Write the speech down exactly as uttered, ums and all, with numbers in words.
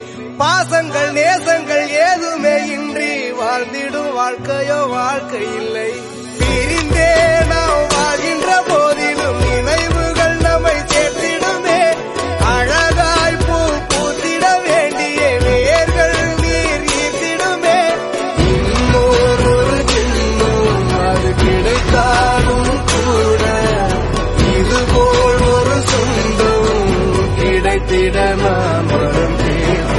பாசங்கள் நேசங்கள் ஏதுமே இன்றி வாழ்ந்திடும் வாழ்க்கையோ வாழ்க்கை இல்லை. பிரிந்தே